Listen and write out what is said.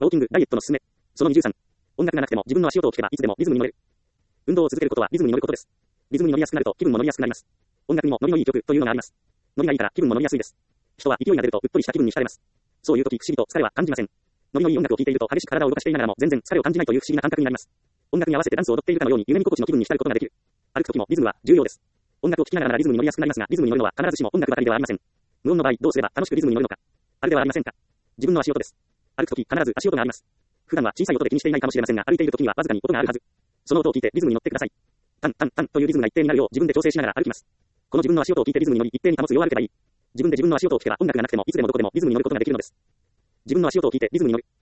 ウォーキング、ダイエットの勧め。その23。音楽がなくても自分の足音を聞けばいつでもリズムに乗れる。運動を続けることはリズムに乗ることです。リズムに乗りやすくなると気分も乗りやすくなります。音楽にもノリのいい曲というのがあります。ノリがいいから気分も乗りやすいです。人は勢いが出るとうっとりした気分に浸れます。そういう時不思議と疲れは感じません。ノリのいい音楽を聴いていると激しく体を動かしていながらも全然疲れを感じないという不思議な感覚になります。音楽に合わせてダンスを踊っているかのように夢見心地の気分に浸ることができる。歩く時もリズムは重要です。音楽を聴きながらならリズムに乗りやすくなりますが、リズムに乗るのは必ずしも音楽ばかりではありません。無音の場合どうすれば楽しくリズムに乗るのか。あれではありませんか。自分の足音です。歩く時必ず足音があります。普段は小さい音で気にしていないかもしれませんが、歩いている時にはわずかに音があるはず。その音を聞いてリズムに乗ってください。タンタンタンというリズムが一定になるよう自分で調整しながら歩きます。この自分の足音を聞いてリズムに乗り一定に保つよう歩けばいい。自分で自分の足音を聞けば音楽がなくてもいつでもどこでもリズムに乗ることができるのです。自分の足音を聞いてリズムに乗る。